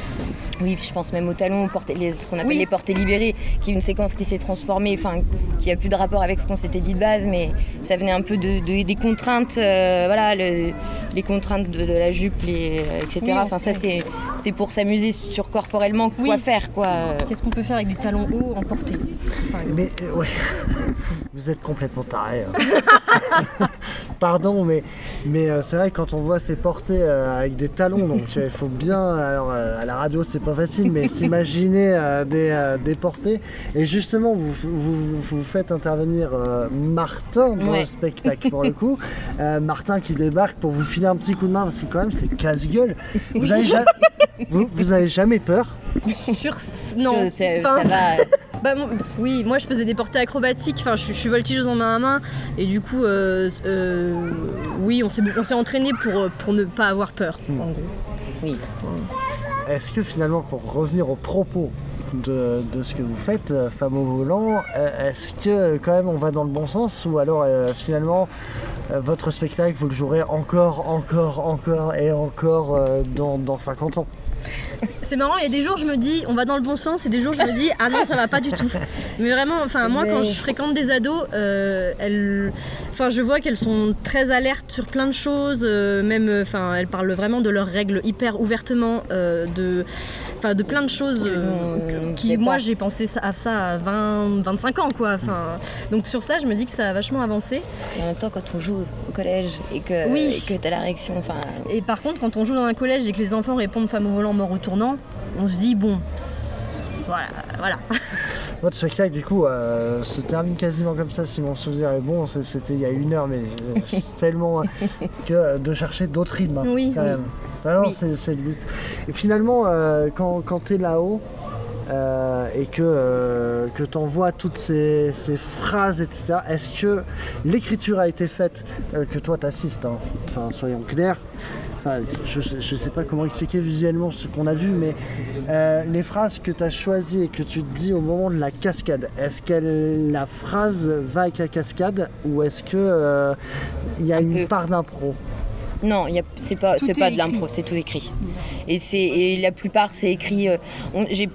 Oui, je pense même au talon, les, ce qu'on appelle oui. les portées libérées, qui est une séquence qui s'est transformée, enfin, qui a plus de rapport avec ce qu'on s'était dit de base, mais ça venait un peu de, de, des contraintes, euh, voilà, le, les contraintes de, de la jupe, les, et cetera. Oui, enfin, ça, c'est, c'était pour s'amuser sur corporellement, quoi oui. faire, quoi. Qu'est-ce qu'on peut faire avec des talons hauts en portée ? Mais, euh, ouais, vous êtes complètement tarés. Hein. Pardon, mais, mais euh, c'est vrai que quand on voit ces portées euh, avec des talons, donc il euh, faut bien, alors, euh, à la radio c'est pas facile, mais s'imaginer euh, des, euh, des portées. Et justement, vous, vous, vous faites intervenir euh, Martin dans ouais. le spectacle pour le coup. Euh, Martin qui débarque pour vous filer un petit coup de main, parce que quand même c'est casse-gueule. Vous avez, ja- vous, vous avez jamais peur ? Sur... Non, c'est, enfin... ça va. Bah, oui, moi je faisais des portées acrobatiques, enfin je, je suis voltigeuse en main à main et du coup euh, euh, oui on s'est, on s'est entraîné pour, pour ne pas avoir peur mmh. en gros. Oui. Est-ce que finalement, pour revenir au propos de, de ce que vous faites, euh, Femmes au volant, euh, est-ce que quand même on va dans le bon sens ou alors euh, finalement euh, votre spectacle vous le jouerez encore, encore, encore et encore euh, dans, dans cinquante ans ? C'est marrant, il y a des jours je me dis on va dans le bon sens et des jours je me dis ah non ça va pas du tout. Mais vraiment, enfin moi quand je fréquente des ados, euh, elles, enfin je vois qu'elles sont très alertes sur plein de choses, euh, même, enfin elles parlent vraiment de leurs règles hyper ouvertement, euh, de, enfin de plein de choses euh, qui moi j'ai pensé à ça à vingt, vingt-cinq ans quoi. Enfin donc sur ça je me dis que ça a vachement avancé. Et en même temps quand on joue au collège et que, oui. et que t'as la réaction, enfin. Et par contre quand on joue dans un collège et que les enfants répondent Femmes au volant mort retournant, on se dit bon, voilà, voilà. Votre spectacle du coup euh, se termine quasiment comme ça si mon souvenir est bon, c'était il y a une heure mais euh, tellement euh, que de chercher d'autres rythmes hein, oui, quand oui. même. Vraiment oui. c'est, c'est le but. Et finalement euh, quand, quand t'es là-haut euh, et que, euh, que t'envoies toutes ces, ces phrases et cetera, est-ce que l'écriture a été faite, euh, que toi t'assistes, hein, enfin soyons clairs. Enfin, je ne sais pas comment expliquer visuellement ce qu'on a vu, mais euh, les phrases que tu as choisies et que tu te dis au moment de la cascade, est-ce que la phrase va avec la cascade ou est-ce qu'il euh, y a Un une peu. part d'impro ? Non, y a, c'est pas, c'est pas de l'impro, c'est tout écrit. Et, c'est, et la plupart, c'est écrit... Euh, on, j'ai,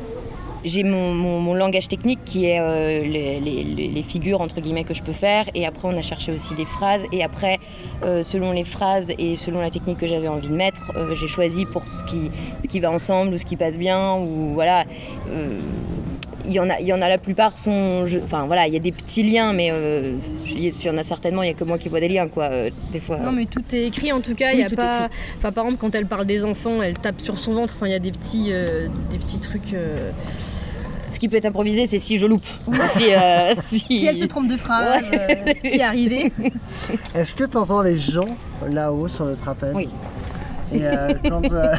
J'ai mon, mon, mon langage technique qui est euh, les, les, les figures entre guillemets que je peux faire, et après on a cherché aussi des phrases, et après euh, selon les phrases et selon la technique que j'avais envie de mettre, euh, j'ai choisi pour ce qui, ce qui va ensemble ou ce qui passe bien, ou voilà. Euh, il y en a, il y en a la plupart sont, je, enfin voilà, il y a des petits liens, mais euh, il y en a certainement, il y a que moi qui vois des liens quoi, euh, des fois. Non mais tout est écrit en tout cas, il oui, y a pas, enfin par exemple quand elle parle des enfants, elle tape sur son ventre, enfin il y a des petits, euh, des petits trucs. Euh... qui peut être improvisé, c'est si je loupe. si, euh, si... si elle se trompe de phrase, ouais. euh, ce qui est arrivé. Est-ce que tu entends les gens là-haut sur le trapèze? Oui. Et, euh, quand, euh...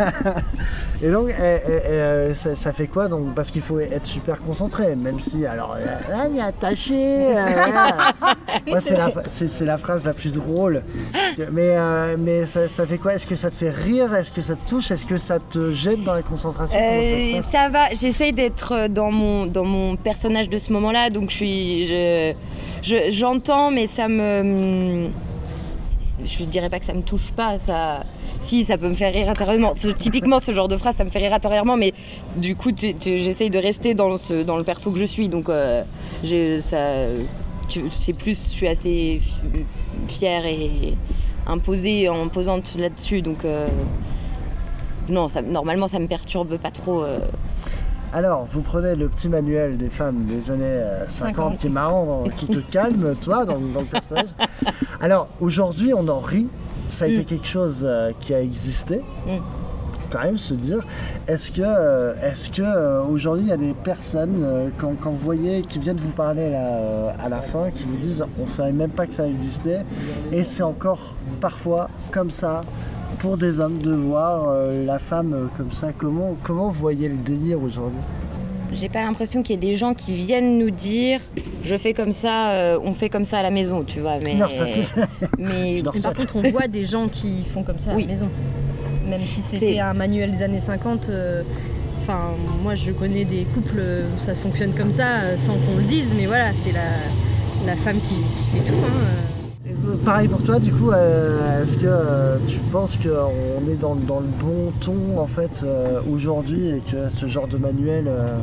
et donc, et, et, et, euh, ça, ça fait quoi donc? Parce qu'il faut être super concentré, même si, alors, là, il est attaché. Euh, Moi, c'est la, c'est, c'est la phrase la plus drôle. Mais, euh, mais ça, ça fait quoi? Est-ce que ça te fait rire? Est-ce que ça te touche? Est-ce que ça te gêne dans la concentration? euh, ça, ça va, j'essaye d'être dans mon, dans mon personnage de ce moment-là, donc je suis, je, je, j'entends, mais ça me... Je dirais pas que ça me touche pas, ça... Si, ça peut me faire rire intérieurement. Ce, typiquement, ce genre de phrase, ça me fait rire intérieurement, mais du coup, tu, tu, j'essaye de rester dans, ce, dans le perso que je suis. Donc, euh, j'ai, ça, tu, c'est plus, je suis assez fière et imposée, imposante là-dessus. Donc, euh, non, ça, normalement, ça me perturbe pas trop. Euh. Alors, vous prenez le petit manuel des femmes des années euh, cinquante, cinquante qui est marrant, qui te calme, toi, dans, dans le personnage. Alors, aujourd'hui, on en rit. Ça a mm. été quelque chose euh, qui a existé. Mm. Quand même, se dire, est-ce que, euh, est-ce que euh, aujourd'hui, il y a des personnes, euh, quand, quand vous voyez, qui viennent vous parler là, euh, à la fin, qui vous disent, on ne savait même pas que ça existait, et c'est encore parfois comme ça, pour des hommes, de voir euh, la femme euh, comme ça. Comment, comment vous voyez le délire aujourd'hui? J'ai pas l'impression qu'il y ait des gens qui viennent nous dire je fais comme ça, euh, on fait comme ça à la maison, tu vois. Mais, non, ça c'est ça. Mais par contre, on voit des gens qui font comme ça à oui. la maison. Même si c'était c'est... un manuel des années cinquante, enfin, euh, moi je connais des couples où ça fonctionne comme ça, euh, sans qu'on le dise, mais voilà, c'est la, la femme qui, qui fait tout. Hein. Pareil pour toi, du coup, euh, est-ce que euh, tu penses qu'on est dans, dans le bon ton en fait euh, aujourd'hui et que ce genre de manuel euh...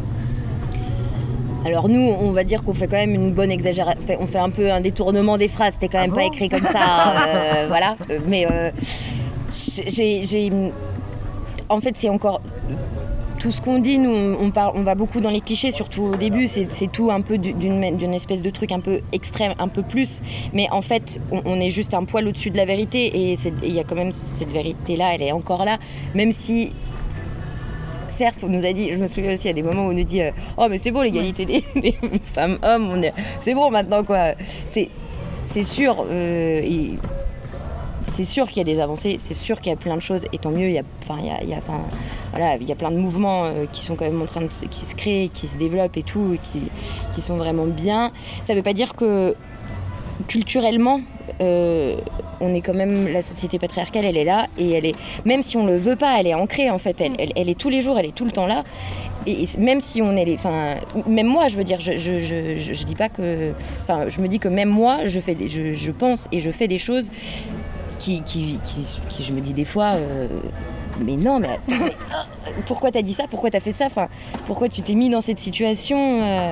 Alors nous, on va dire qu'on fait quand même une bonne exagération, on fait un peu un détournement des phrases, c'était quand même ah pas bon écrit comme ça, euh, voilà, mais euh, j'ai, j'ai... en fait c'est encore... Tout ce qu'on dit, nous, on, parle, on va beaucoup dans les clichés, surtout au début, c'est, c'est tout un peu d'une, d'une espèce de truc un peu extrême, un peu plus. Mais en fait, on, on est juste un poil au-dessus de la vérité et il y a quand même cette vérité-là, elle est encore là. Même si, certes, on nous a dit, je me souviens aussi, il y a des moments où on nous dit « Oh, mais c'est bon, l'égalité des, des femmes-hommes, on est, c'est bon maintenant, quoi ». C'est, c'est sûr, euh, et, c'est sûr qu'il y a des avancées, c'est sûr qu'il y a plein de choses, et tant mieux, il y a, enfin, il y a, il y a, enfin, voilà, il y a plein de mouvements euh, qui sont quand même en train de se, qui se créent, qui se développent et tout, et qui, qui sont vraiment bien. Ça ne veut pas dire que culturellement, euh, on est quand même, la société patriarcale, elle est là, et elle est, même si on le veut pas, elle est ancrée en fait, elle, elle, elle est tous les jours, elle est tout le temps là. Et même si on est les, enfin, même moi, je veux dire, je, je, je, je, je dis pas que, enfin, je me dis que même moi, je fais, des, je, je pense et je fais des choses. Qui, qui, qui, qui, je me dis des fois, euh, mais non, mais, attends, mais euh, pourquoi t'as dit ça, pourquoi t'as fait ça, enfin, pourquoi tu t'es mis dans cette situation, euh,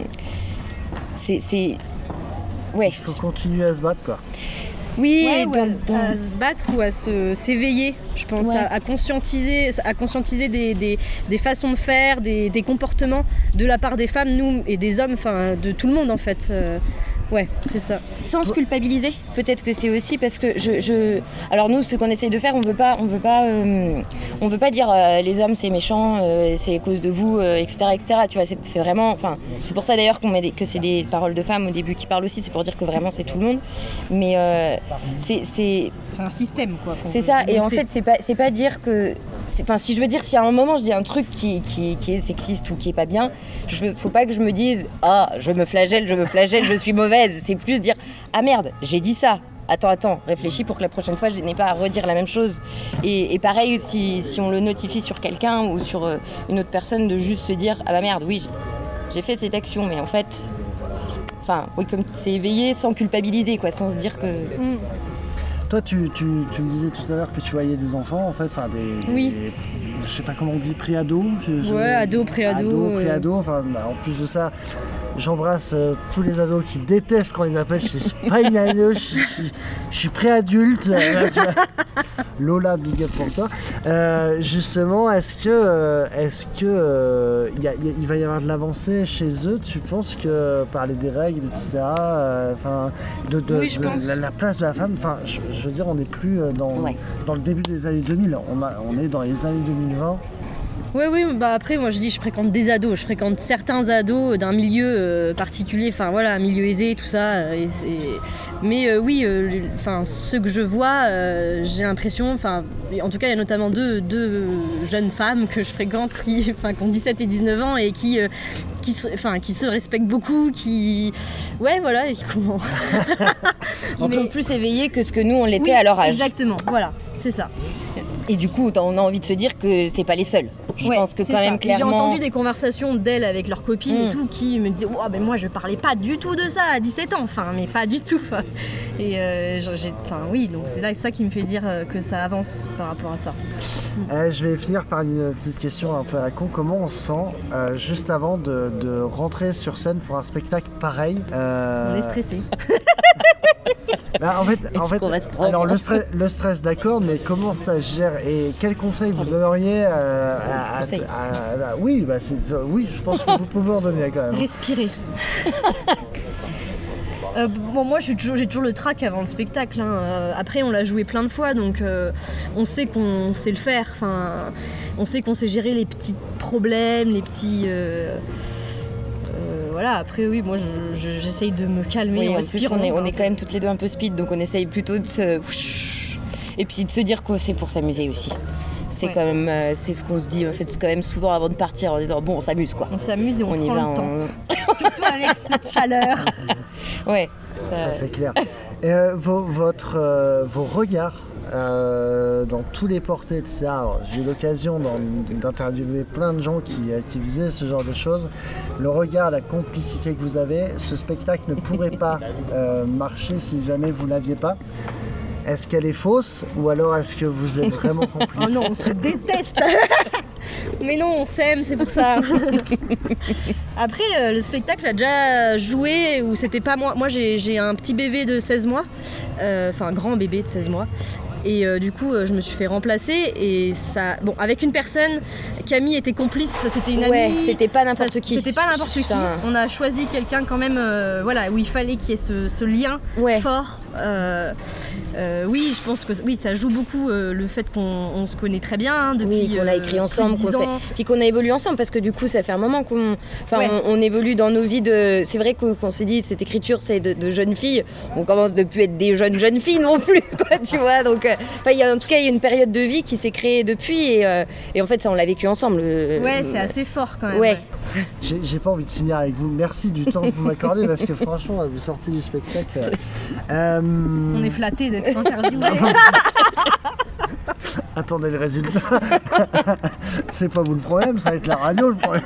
c'est, c'est, ouais. Il faut continuer à se battre, quoi. Oui, ouais, dans, ouais, dans... à se battre ou à se, s'éveiller, je pense, ouais. à, à conscientiser, à conscientiser des, des, des façons de faire, des, des comportements de la part des femmes, nous et des hommes, enfin, de tout le monde en fait. Euh, Ouais, c'est ça. Sans se culpabiliser, peut-être que c'est aussi parce que je, je... alors nous, ce qu'on essaye de faire, on veut pas, on veut pas, euh, on veut pas dire euh, les hommes c'est méchant, euh, c'est à cause de vous, euh, et cetera, et cetera. Tu vois, c'est, c'est vraiment, enfin, c'est pour ça d'ailleurs qu'on met des, que c'est des paroles de femmes au début qui parlent aussi, c'est pour dire que vraiment c'est tout le monde. Mais euh, c'est, c'est, c'est un système quoi. C'est ça. Et en fait, c'est pas, c'est pas dire que, enfin, si je veux dire, si à un moment je dis un truc qui, qui, qui est sexiste ou qui est pas bien, je, faut pas que je me dise ah, je me flagelle, je me flagelle, je suis mauvaise. C'est plus dire ah merde, j'ai dit ça. Attends, attends, réfléchis pour que la prochaine fois je n'ai pas à redire la même chose. Et, et pareil, si, si on le notifie sur quelqu'un ou sur une autre personne, de juste se dire ah bah merde, oui, j'ai, j'ai fait cette action, mais en fait, enfin, oui, comme c'est éveillé sans culpabiliser, quoi, sans se dire que. Mm. Toi, tu, tu, tu me disais tout à l'heure que tu voyais des enfants, en fait, enfin des. Oui. Des, je sais pas comment on dit, pré-ado. Je, je, ouais, ado, pré-ado. Ado, pré-ado. Enfin, bah, en plus de ça, j'embrasse euh, tous les ados qui détestent quand on les appelle. Je suis pas une ado, je, je, je suis pré-adulte. Lola, big up pour toi. Euh, justement, est-ce que, euh, est-ce que euh, y a, y a, il va y avoir de l'avancée chez eux? Tu penses que parler des règles, et cetera. Enfin, euh, de, de, oui, je de pense. La, la place de la femme. Enfin, je, je veux dire, on n'est plus dans, ouais. dans le début des années deux mille. On, a, on est dans les années deux mille vingt. Oui, oui, bah après, moi je dis, je fréquente des ados, je fréquente certains ados d'un milieu euh, particulier, enfin voilà, un milieu aisé, tout ça. Euh, et c'est... Mais euh, oui, enfin euh, ceux que je vois, euh, j'ai l'impression, enfin, en tout cas, il y a notamment deux, deux jeunes femmes que je fréquente qui, enfin, qui ont dix-sept et dix-neuf ans et qui, euh, qui, se, enfin, qui se respectent beaucoup, qui, ouais, voilà, et qui comment. Qui mais... sont plus éveillés que ce que nous on l'était oui, à leur âge. Exactement, voilà, c'est ça. Et du coup, on a envie de se dire que c'est pas les seuls. Je ouais, pense que quand ça. même clairement. J'ai entendu des conversations d'elles avec leurs copines mmh. et tout qui me disaient oh, ben moi je parlais pas du tout de ça à dix-sept ans, enfin mais pas du tout. Et euh, j'ai, enfin oui, donc c'est là ça qui me fait dire que ça avance par rapport à ça. Euh, je vais finir par une petite question un peu à la con. Comment on se sent euh, juste avant de, de rentrer sur scène pour un spectacle pareil euh... On est stressé. Bah, en fait, en fait alors le stress, le stress d'accord, mais comment ça se gère et quels conseils vous donneriez euh, à, à, à, à, à, oui, bah c'est, oui, je pense que vous pouvez en donner quand même. Respirer. Euh, bon, moi j'ai toujours, j'ai toujours le trac avant le spectacle. Hein. Euh, après, on l'a joué plein de fois, donc euh, on sait qu'on sait le faire. Enfin, on sait qu'on sait gérer les petits problèmes, les petits. Euh, euh, voilà. Après, oui, moi je, je, j'essaye de me calmer. Oui, en, en plus, on est, on est quand même toutes les deux un peu speed, donc on essaye plutôt de se et puis de se dire que c'est pour s'amuser aussi. C'est ouais. quand même, euh, c'est ce qu'on se dit en fait quand même souvent avant de partir en disant bon on s'amuse quoi. On s'amuse et on, on prend y va, le temps. On... Surtout avec cette chaleur. Ouais. Ça, ça c'est clair. Et euh, vos, votre, euh, vos regards euh, dans tous les portraits, et cetera. Alors, j'ai eu l'occasion d'interviewer plein de gens qui, qui faisaient ce genre de choses. Le regard, la complicité que vous avez, ce spectacle ne pourrait pas euh, marcher si jamais vous l'aviez pas. Est-ce qu'elle est fausse ou alors est-ce que vous êtes vraiment complices? Oh non, on se déteste. Mais non, on s'aime, c'est pour ça. Après, euh, le spectacle a déjà joué où c'était pas moi. Moi, j'ai, j'ai un petit bébé de seize mois, euh, enfin un grand bébé de seize mois. Et euh, du coup, euh, je me suis fait remplacer et ça... Bon, avec une personne, Camille était complice, c'était une amie. Ouais, c'était pas n'importe ça, qui. C'était pas n'importe qui. On a choisi quelqu'un quand même, euh, voilà, où il fallait qu'il y ait ce, ce lien ouais. fort. Euh, euh, oui, je pense que oui, ça joue beaucoup euh, le fait qu'on on se connaît très bien hein, depuis. Oui, qu'on a écrit euh, ensemble, qu'on sait, puis qu'on a évolué ensemble parce que du coup, ça fait un moment qu'on, enfin, ouais. on, on évolue dans nos vies. De, c'est vrai qu'on, qu'on s'est dit cette écriture, c'est de, de jeunes filles. On commence de plus être des jeunes jeunes filles non plus, quoi, tu vois. Donc, enfin, y a, en tout cas, il y a une période de vie qui s'est créée depuis et, euh, et en fait, ça, on l'a vécu ensemble. Le, ouais, le, c'est assez fort quand même. Ouais. ouais. J'ai, j'ai pas envie de finir avec vous. Merci du temps que vous m'accordez parce que franchement, vous sortez du spectacle. Euh, On est flattés d'être interviewés. Attendez le résultat. C'est pas vous le problème, ça va être la radio le problème.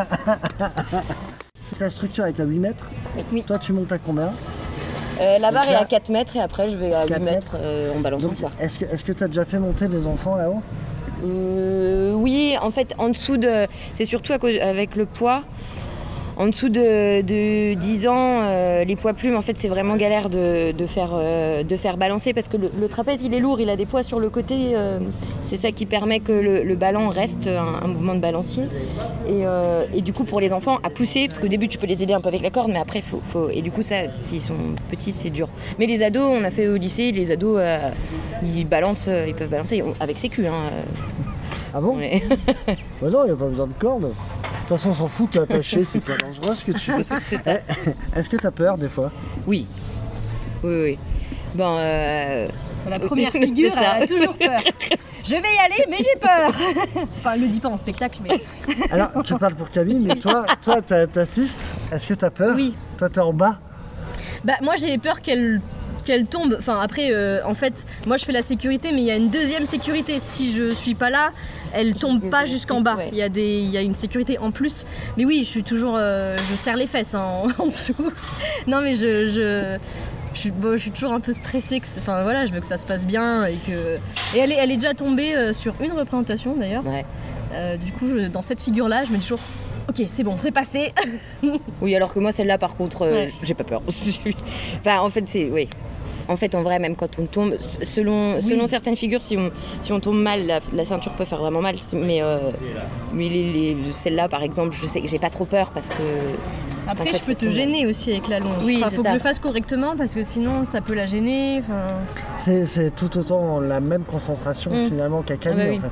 Si la structure est à huit mètres, oui. Toi tu montes à combien? euh, La barre là, est à quatre mètres et après je vais à huit mètres euh, en balançant. Donc, est-ce que est-ce que tu as déjà fait monter des enfants là-haut? euh, Oui, en fait en dessous de... C'est surtout à cause, avec le poids. En dessous de, de dix ans, euh, les poids plumes, en fait, c'est vraiment galère de, de, faire, euh, de faire balancer parce que le, le trapèze, il est lourd, il a des poids sur le côté. Euh, c'est ça qui permet que le, le ballon reste un, un mouvement de balancier. Et, euh, et du coup, pour les enfants, à pousser, parce qu'au début, tu peux les aider un peu avec la corde, mais après, faut, faut... Et du coup, ça, s'ils sont petits, c'est dur. Mais les ados, on a fait au lycée, les ados, euh, ils balancent, ils peuvent balancer avec sécu. Hein. Ah bon? Ouais. Bah non, il n'y a pas besoin de corde. De toute façon, on s'en fout, t'es attaché, c'est pas dangereux ce que tu fais. Est-ce que t'as peur des fois? Oui. Oui, oui. Bon, euh... La première figure, elle a toujours peur. Je vais y aller, mais j'ai peur. Enfin, elle le dit pas en spectacle, mais... Alors, tu parles pour Camille, mais toi, toi t'assistes. Est-ce que t'as peur? Oui. Toi, t'es en bas? Bah, moi, j'ai peur qu'elle... qu'elle tombe, enfin après euh, en fait moi je fais la sécurité mais il y a une deuxième sécurité, si je suis pas là elle tombe pas jusqu'en bas, il y a des, il y a une sécurité en plus, mais oui je suis toujours, euh, je serre les fesses hein, en, en dessous, non mais je, je, je, suis, bon, je suis toujours un peu stressée, que, enfin voilà je veux que ça se passe bien et que, et elle est, elle est déjà tombée euh, sur une représentation d'ailleurs, ouais. euh, du coup je, dans cette figure là je me dis toujours ok, c'est bon, c'est passé. Oui, alors que moi, celle-là, par contre, euh, ouais. j'ai pas peur. Enfin, en fait, c'est... Oui. En fait, en vrai, même quand on tombe, selon, oui. selon certaines figures, si on, si on tombe mal, la, la ceinture peut faire vraiment mal. Mais, euh, mais les, les, celle-là, par exemple, je sais que j'ai pas trop peur parce que... Après, en fait, je peux te gêner aussi avec la longe. Oui, enfin, c'est faut ça. que je fasse correctement parce que sinon, ça peut la gêner. Enfin... C'est, c'est tout autant la même concentration mmh. finalement qu'à Camille, ah bah oui. en fait.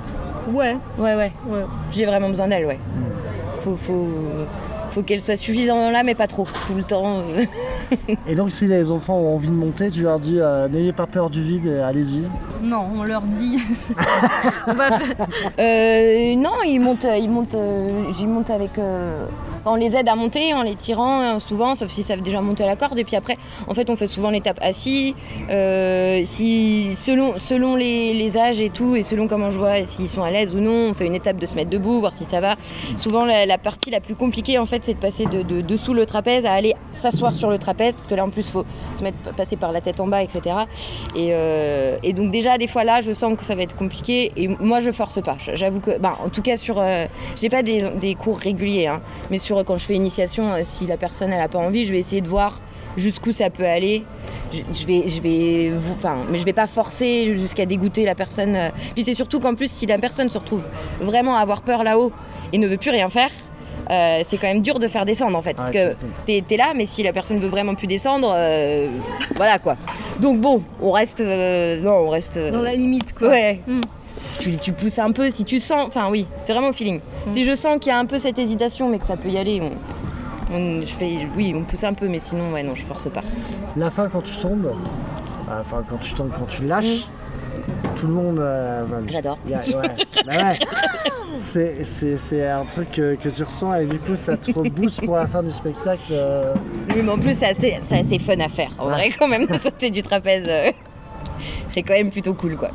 Ouais. Ouais, ouais. ouais. J'ai vraiment besoin d'elle, ouais. Faut, faut, faut qu'elle soit suffisamment là, mais pas trop, tout le temps. Et donc, si les enfants ont envie de monter, tu leur dis euh, n'ayez pas peur du vide, allez-y. Non, on leur dit. on va faire... euh, non, ils montent, ils montent, euh, j'y monte avec. Euh... On les aide à monter en les tirant, souvent, sauf s'ils savent déjà monter à la corde. Et puis après, en fait, on fait souvent l'étape assis. Euh, si, selon selon les, les âges et tout, et selon comment je vois, s'ils sont à l'aise ou non, on fait une étape de se mettre debout, voir si ça va. Souvent, la, la partie la plus compliquée, en fait, c'est de passer de, de dessous le trapèze à aller s'asseoir sur le trapèze, parce que là, en plus, il faut se mettre, passer par la tête en bas, et cetera. Et, euh, et donc déjà, des fois, là, je sens que ça va être compliqué. Et moi, je force pas. J'avoue que, bah, en tout cas, sur, euh, j'ai pas des, des cours réguliers, hein, mais sur quand je fais initiation, si la personne elle a pas envie, je vais essayer de voir jusqu'où ça peut aller. Je, je vais, je vais, enfin, mais je vais pas forcer jusqu'à dégoûter la personne. Puis c'est surtout qu'en plus, si la personne se retrouve vraiment à avoir peur là-haut et ne veut plus rien faire, euh, c'est quand même dur de faire descendre en fait, parce que t'es, t'es là, mais si la personne veut vraiment plus descendre, euh, voilà quoi. Donc bon, on reste, euh, non, on reste euh, dans la limite quoi. Ouais. Mm. Tu, tu pousses un peu si tu sens, enfin oui, c'est vraiment au feeling. Mmh. Si je sens qu'il y a un peu cette hésitation mais que ça peut y aller, on, on, je fais, oui, on pousse un peu, mais sinon, ouais, non, je force pas. La fin quand tu tombes, enfin quand tu tombes, quand tu lâches, mmh. tout le monde. Euh, J'adore. Y a, ouais, bah ouais. C'est, c'est, c'est un truc que, que tu ressens et du coup ça te rebooste pour la fin du spectacle. Euh... Oui, mais en plus c'est assez, c'est assez fun à faire. En ouais. vrai, quand même, de sauter du trapèze, euh, c'est quand même plutôt cool, quoi.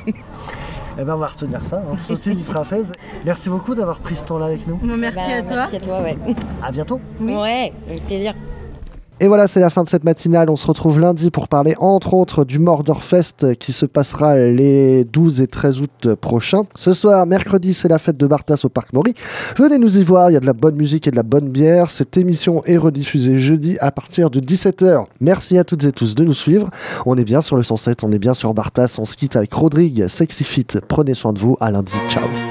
Eh ben on va retenir ça, hein, sauter du trapèze. Merci beaucoup d'avoir pris ce temps-là avec nous. Bon, merci bah, à toi. Merci à toi, ouais. À bientôt. Oui. Ouais, avec plaisir. Et voilà, c'est la fin de cette matinale. On se retrouve lundi pour parler entre autres du Mordorfest qui se passera les douze et treize août prochains. Ce soir, mercredi, c'est la fête de Bartas au Parc Maury. Venez nous y voir, il y a de la bonne musique et de la bonne bière. Cette émission est rediffusée jeudi à partir de dix-sept heures. Merci à toutes et tous de nous suivre. On est bien sur le cent sept, on est bien sur Bartas. On se quitte avec Rodrigue, Sexy Fit. Prenez soin de vous, à lundi, ciao.